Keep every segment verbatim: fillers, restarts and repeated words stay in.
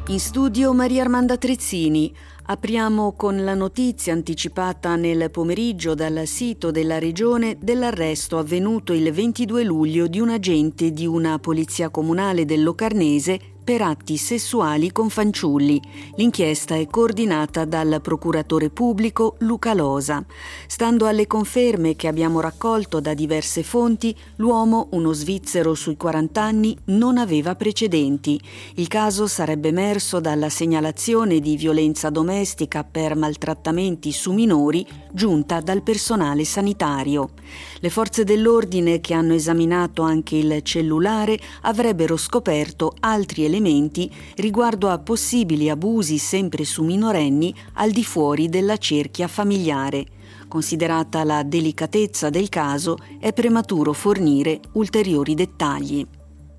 In studio Maria Armanda Trezzini. Apriamo con la notizia anticipata nel pomeriggio dal sito della Regione dell'arresto avvenuto il ventidue luglio di un agente di una polizia comunale del Locarnese per atti sessuali con fanciulli. L'inchiesta è coordinata dal procuratore pubblico Luca Losa. Stando alle conferme che abbiamo raccolto da diverse fonti, l'uomo, uno svizzero sui quaranta anni, non aveva precedenti. Il caso sarebbe emerso dalla segnalazione di violenza domestica per maltrattamenti su minori giunta dal personale sanitario. Le forze dell'ordine, che hanno esaminato anche il cellulare, avrebbero scoperto altri elementi riguardo a possibili abusi sempre su minorenni al di fuori della cerchia familiare. Considerata la delicatezza del caso, è prematuro fornire ulteriori dettagli.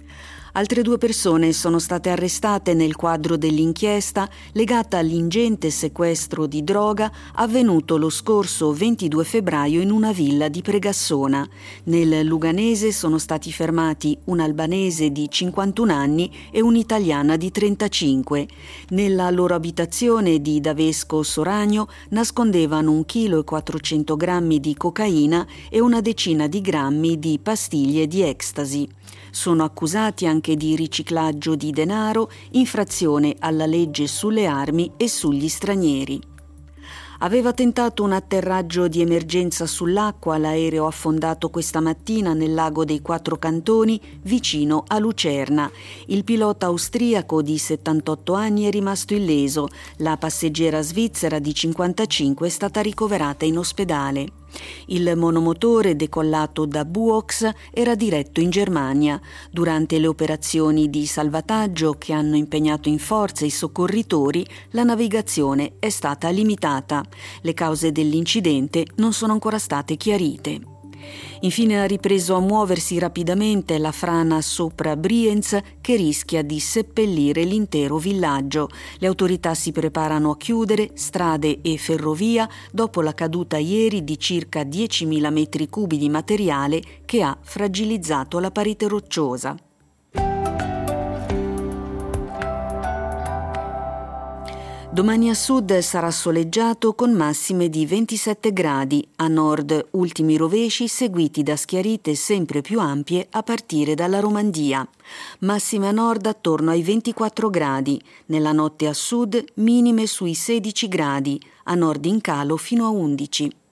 Altre due persone sono state arrestate nel quadro dell'inchiesta legata all'ingente sequestro di droga avvenuto lo scorso ventidue febbraio in una villa di Pregassona. Nel Luganese sono stati fermati un albanese di cinquantuno anni e un'italiana di trentacinque. Nella loro abitazione di Davesco Soragno nascondevano un chilo e quattrocento grammi di cocaina e una decina di grammi di pastiglie di ecstasy. Sono accusati anche di riciclaggio di denaro, infrazione alla legge sulle armi e sugli stranieri. Aveva tentato un atterraggio di emergenza sull'acqua l'aereo affondato questa mattina nel lago dei Quattro Cantoni, vicino a Lucerna. Il pilota austriaco di settantotto anni è rimasto illeso. La passeggera svizzera di cinquantacinque è stata ricoverata in ospedale. Il monomotore, decollato da Buox, era diretto in Germania. Durante le operazioni di salvataggio che hanno impegnato in forza i soccorritori, la navigazione è stata limitata. Le cause dell'incidente non sono ancora state chiarite. Infine ha ripreso a muoversi rapidamente la frana sopra Brienz, che rischia di seppellire l'intero villaggio. Le autorità si preparano a chiudere strade e ferrovia dopo la caduta ieri di circa diecimila metri cubi di materiale che ha fragilizzato la parete rocciosa. Domani a sud sarà soleggiato con massime di ventisette gradi, a nord ultimi rovesci seguiti da schiarite sempre più ampie a partire dalla Romandia. Massime a nord attorno ai ventiquattro gradi, nella notte a sud minime sui sedici gradi, a nord in calo fino a undici.